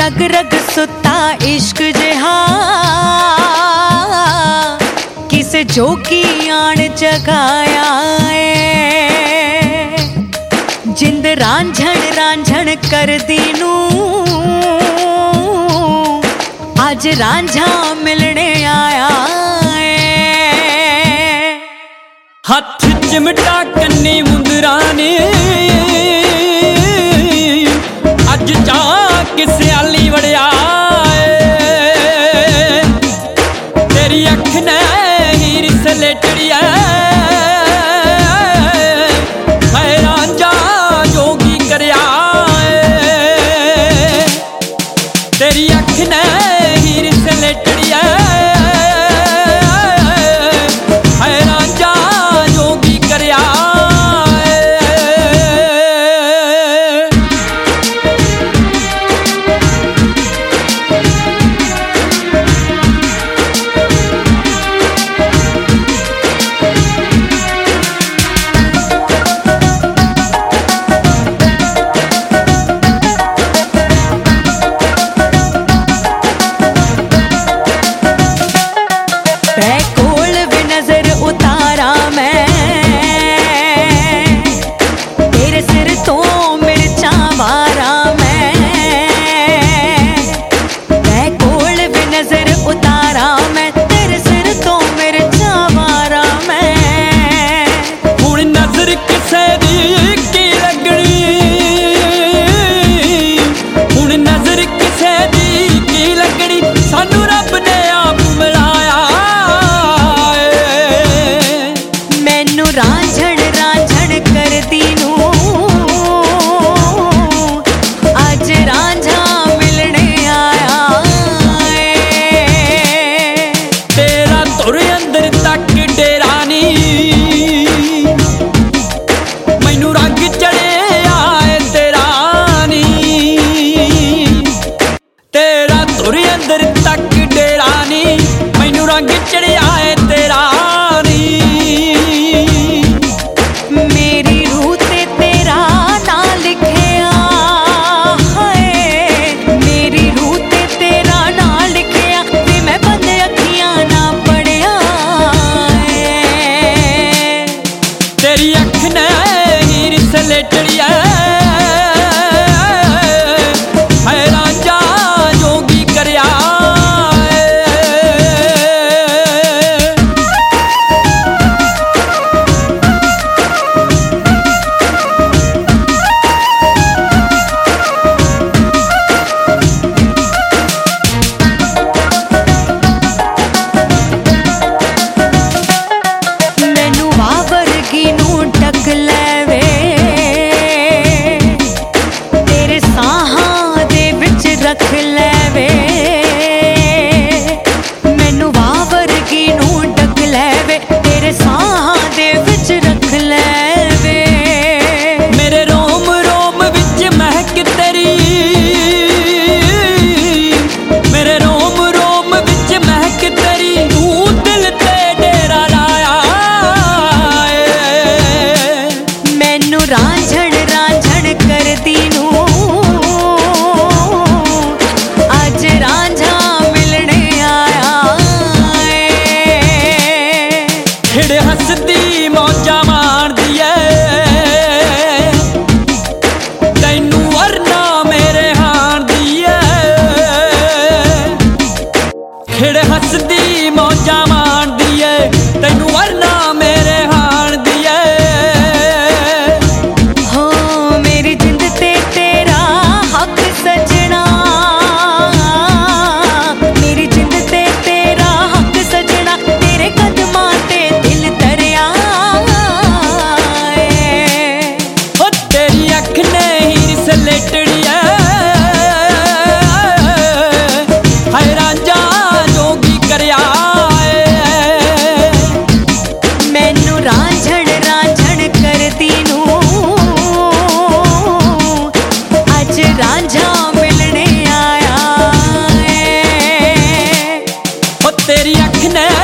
रग रग सुता इश्क जिहा किसे जोगी आण जगाया है। जिंद रांझण रांझण कर दीनू आज रांझा मिलने आया है। हथ चिमटा कन्नी मुंदरा ने अज जा किसे आली वड़िया तेरी अख ने हीर सलेटड़िया रांझा जोगी करया तेरी अख ने हीर सलेटड़िया रांझा जोगी करया। रांझण रांझण कर दीनू आज रांझा मिलने आया है। तेरा तुर अंदर तक डेरा नी मैनू रंग चढ़े आए तेरा नी तेरा तुर अंदर तक डेरा नी मैनू रंग चढ़े आए तेरा तेरी अख ने हीर सलेटड़िया रांझा जोगी करया। रख लेवे मैनू वावरगी नू डक लेवे तेरे साहां दे विच रख लेवे मेरे रोम रोम विच महक तेरी मेरे रोम रोम विच महक तेरी तू दिल ते डेरा लाया मैनू रांझण रांझण कर दीनू रांझा मिलने आया है। खिड़ हसदी मौजा मारदी है तैनू वरना मेरे हार दी है खिड़ हसदी मौजा मारदी है तैनू वरना मेरे हार दी है। हो मेरी जिंद ते तेरा हक सजना सलेटड़िया रांझा जोगी करया मैनू रांझण रांझण कर दीनू आज रांझा मिलने आया है। तेरी अख ने